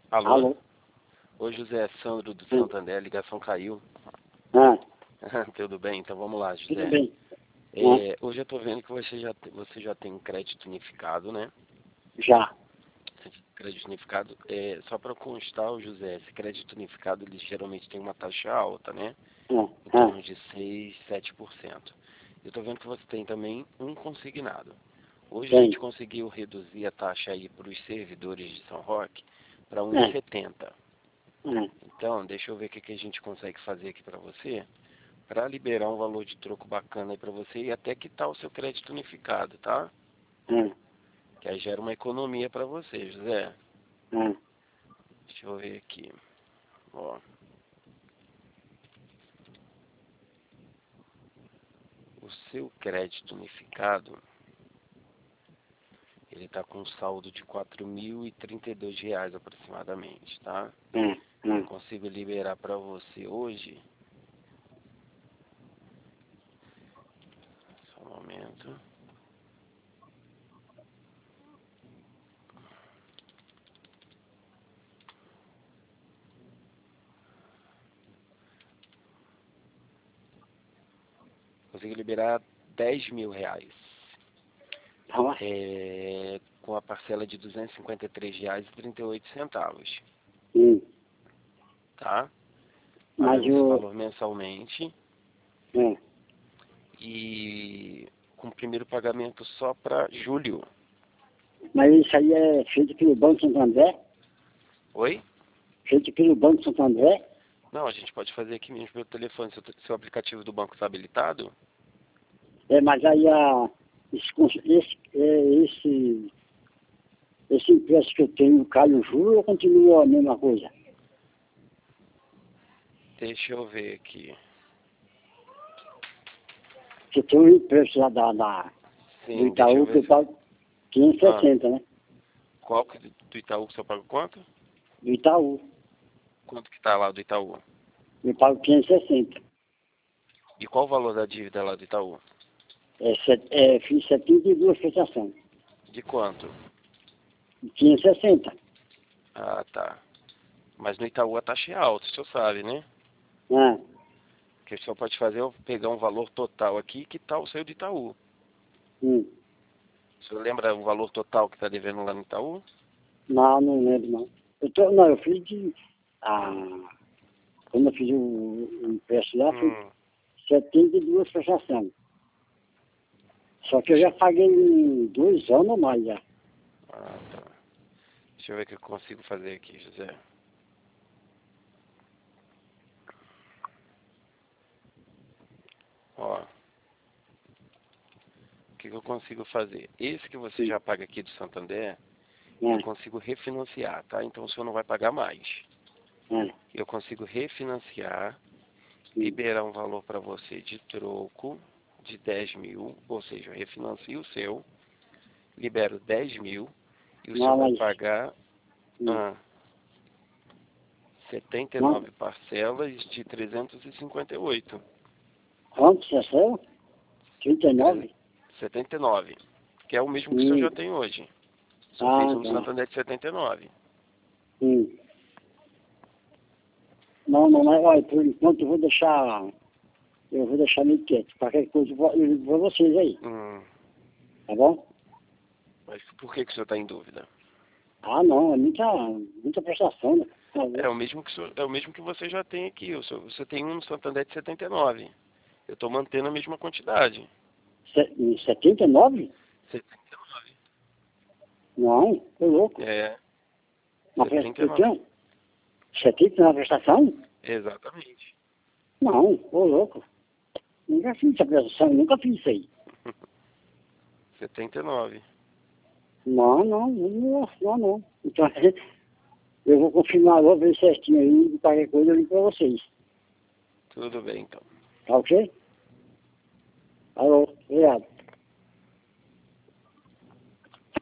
Alô? Alô? Oi, José, Sandro do Sim. Santander, a ligação caiu. Ah, Tudo bem? Então vamos lá, tudo José. bem. Hoje eu tô vendo que você já tem um crédito unificado, né? Já. Crédito unificado, só para constar, o José, esse crédito unificado, ele geralmente tem uma taxa alta, né? Em torno de 6, 7%. Eu tô vendo que você tem também um consignado. Hoje a Tem. gente conseguiu reduzir a taxa aí para os servidores de São Roque para É. 1,70. É. Então, deixa eu ver o que a gente consegue fazer aqui para você, para liberar um valor de troco bacana aí para você e até quitar o seu crédito unificado, tá? É. Que aí gera uma economia para você, José. É. Deixa eu ver aqui. Ó, o seu crédito unificado, ele está com um saldo de R$ 4.032 aproximadamente, tá? É. Eu É. consigo liberar para você hoje. Só um momento. Consigo liberar R$ 10.000. Tá. Com a parcela de R$ 253,38, Sim. tá? Mas Pagando esse valor mensalmente É. e com o primeiro pagamento só para julho. Mas isso aí é feito pelo Banco Santander? Oi? Feito pelo Banco Santander? Não, a gente pode fazer aqui mesmo pelo telefone. Seu aplicativo do banco está habilitado? É, mas aí esse empréstimo que eu tenho cai o juro ou continua a mesma coisa? Deixa eu ver aqui. Porque tem um empréstimo lá do Sim, deixa eu Itaú que ver eu se... pago Ah, 560, né? qual que do Itaú que você paga quanto? Do Itaú. Quanto que tá lá do Itaú? Eu pago 560. E qual o valor da dívida lá do Itaú? Fiz 72 prestações. De quanto? 560. Ah, tá. Mas no Itaú a taxa é alta, o senhor sabe, né? Ah, O que o senhor pode fazer é pegar um valor total aqui, que tal o seu do Itaú? hum. O senhor lembra o valor total que está devendo lá no Itaú? Não, não lembro não. Eu fiz quando eu fiz o empréstimo lá, foi Hum, 72 prestações. Só que eu deixa já eu... paguei em 2 anos ou mais já. Ah, tá. Deixa eu ver o que eu consigo fazer aqui, José. Ó, o que eu consigo fazer? Esse que você Sim. já paga aqui do Santander, eu É, consigo refinanciar, tá? Então o senhor não vai pagar mais. é, Eu consigo refinanciar, sim. liberar um valor para você de troco de 10.000, ou seja, eu refinancio o seu, libero 10.000 e o senhor Não, vai mas pagar sim. 79 parcelas de 358. Quanto você saiu? 39? 79, que é o mesmo que o senhor Hum. já tem hoje. O senhor fez Ah, um no tá. Santander de 79. Hum. Não, não, mas olha, por enquanto eu vou deixar meio quieto. Qualquer coisa eu ligo pra vocês aí, tá bom? Mas por que o senhor está em dúvida? Ah, não, é muita prestação, né? Tá bom. É o mesmo que, é o mesmo que você já tem aqui. Você tem um no Santander de 79. Eu estou mantendo a mesma quantidade. Em 79? 79. Não, tô louco. É, Eu 79. tenho 70 na prestação? Exatamente. Não, ô louco. Nunca fiz essa prestação, nunca fiz isso aí. 79. Não, não, não, não, não. Então, eu vou confirmar, vou ver certinho aí, e qualquer coisa eu ligo pra vocês. Tudo bem, então. Tá ok? Alô, obrigado.